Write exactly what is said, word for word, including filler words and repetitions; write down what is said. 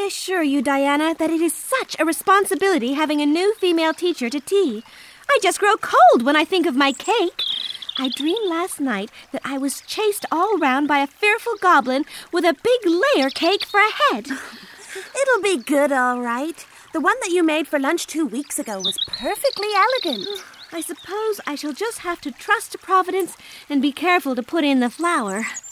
I assure you, Diana, that it is such a responsibility having a new female teacher to tea. I just grow cold when I think of my cake. I dreamed last night that I was chased all round by a fearful goblin with a big layer cake for a head. It'll be good, all right. The one that you made for lunch two weeks ago was perfectly elegant. I suppose I shall just have to trust to Providence and be careful to put in the flour.